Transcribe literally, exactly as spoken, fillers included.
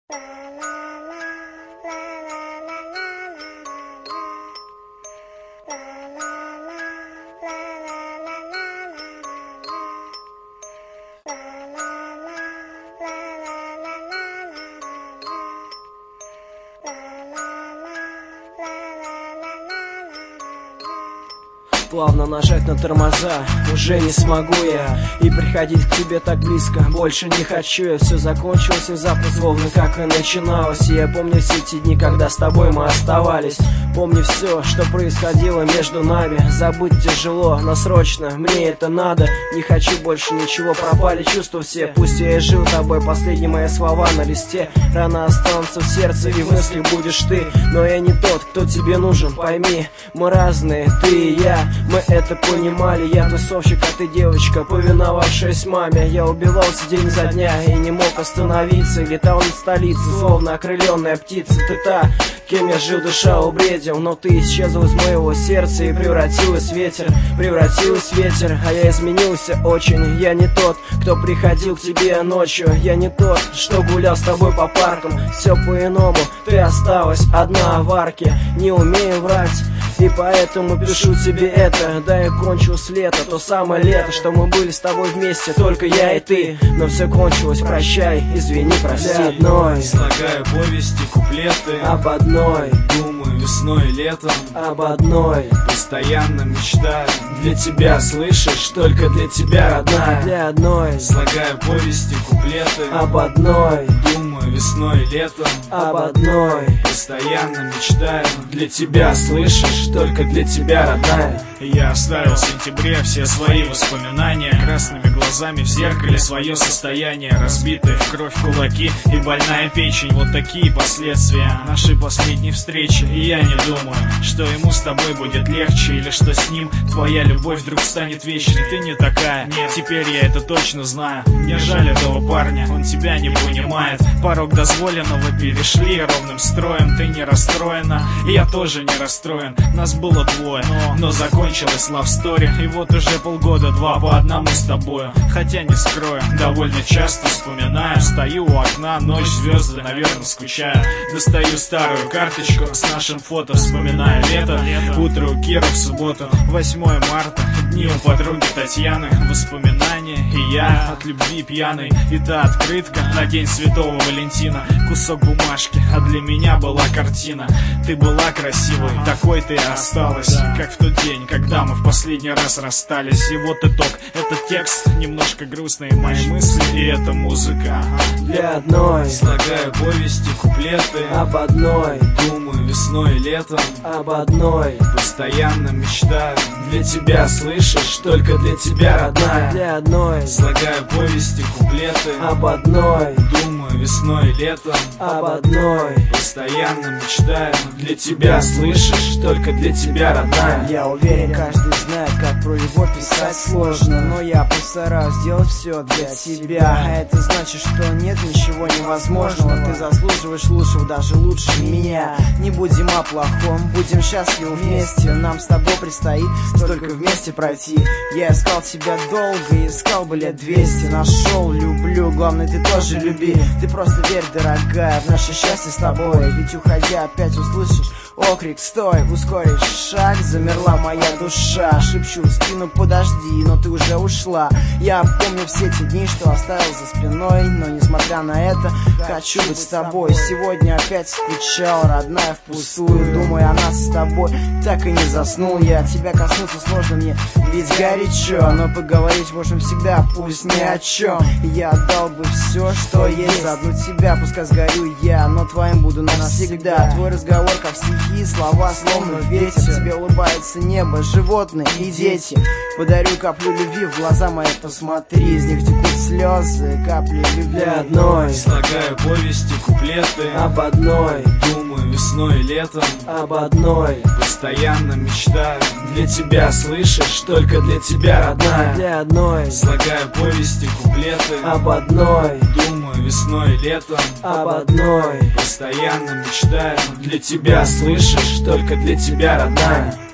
Плавно нажать на тормоза, уже не смогу я. И приходить к тебе так близко, больше не хочу я. Все закончилось внезапно, словно как и начиналось. И я помню все те дни, когда с тобой мы оставались. Помню все, что происходило между нами. Забыть тяжело, но срочно, мне это надо. Не хочу больше ничего, пропали чувства все. Пусть я и жил тобой, последние мои слова на листе. Рано останутся в сердце, и в мыслях будешь ты. Но я не тот, кто тебе нужен, пойми. Мы разные, ты и я. Мы это понимали, я тусовщик, а ты девочка, повиновавшаяся маме. Я убивался день за дня и не мог остановиться. Летал над столицей, словно окрыленная птица. Ты та, кем я жил, душа убредил. Но ты исчезла из моего сердца и превратилась в ветер. Превратилась в ветер, а я изменился очень. Я не тот, кто приходил к тебе ночью. Я не тот, что гулял с тобой по паркам. Все по-иному, ты осталась одна в арке. Не умею врать, и поэтому пишу тебе это. Да, я кончилось лето, то самое лето, что мы были с тобой вместе, только я и ты. Но все кончилось, прощай, извини, прости. Для одной слагаю повести, куплеты об одной. Думаю весной и летом об одной. Постоянно мечтаю для тебя, слышишь, только для тебя, родная. Для одной слагаю повести, куплеты об одной. Думаю весной и летом об одной. Постоянно мечтаю для тебя, слышишь, только для тебя, родная. Я оставил в сентябре все свои воспоминания. Красными глазами в зеркале свое состояние. Разбитые в кровь кулаки и больная печень. Вот такие последствия нашей последней встречи. И я не думаю, что ему с тобой будет легче, или что с ним твоя любовь вдруг станет вечной. Ты не такая, нет, теперь я это точно знаю. Мне жаль этого парня, он тебя не понимает. Порог дозволенного перешли ровным строем. Ты не расстроена, и я тоже не расстроен. Нас было двое, но, но закончилась love story. И вот уже полгода, два по одному с тобою. Хотя не скрою, довольно часто вспоминаю. Стою у окна, ночь, звезды, наверное, скучаю. Достаю старую карточку с нашим фото, вспоминаю лето. Утро у Кира в субботу, восьмое марта. Дни у подруги Татьяны, воспоминания. И я от любви пьяный. И та открытка на день Святого Валентина. Кусок бумажки, а для меня была картина. Ты была красивой, такой ты и осталась, как в тот день, когда мы в последний раз расстались. И вот итог, этот текст немножко грустный, мои мысли, и эта музыка. Для одной слагаю повести, куплеты об одной. Думаю весной и летом об одной. Постоянно мечтаю для тебя, слышишь, только для тебя, родная. Для одной слагаю повести, куплеты об одной. Думаю весной и летом об одной. Постоянно мечтаю для тебя, слышишь, только для тебя, родная. Я уверен, каждый знает, как про любовь писать сложно, но я постараюсь сделать все для тебя. А это значит, что нет ничего невозможного. Ты заслуживаешь лучшего, даже лучше меня. Не будем о плохом, будем счастливы вместе. Нам с тобой предстоит столько вместе пройти. Я искал тебя долго, искал бы лет двести. Нашел, люблю, главное ты тоже люби. Ты просто верь, дорогая, в наше счастье с тобой. Ведь уходя опять услышишь окрик: стой, ускоришь шаг, замерла моя душа. Шепчу в спину: подожди, но ты уже ушла. Я помню все те дни, что оставил за спиной, но несмотря на это, хочу быть с тобой. Сегодня опять скучал, родная, впустую. Думаю о нас с тобой, так и не заснул я. Тебя коснуться сложно мне, ведь горячо, но поговорить можем всегда, пусть ни о чем. Я отдал бы все, что есть за одну тебя. Пускай сгорю я, но твоим буду навсегда. Твой разговор как стихи, слова словно ветер. Тебе улыбается небо, животные и дети. Подарю каплю любви, в глаза мои посмотри. Из них текут слезы, капли любви. Для одной слагаю повести, куплеты об одной. Думаю весной и летом об одной. Постоянно мечтаю для тебя, слышишь, только для тебя, родная. Для одной слагаю повести, куплеты об одной. Думаю весной и летом об одной. Постоянно мечтаю для тебя, слышишь, только для тебя, родная.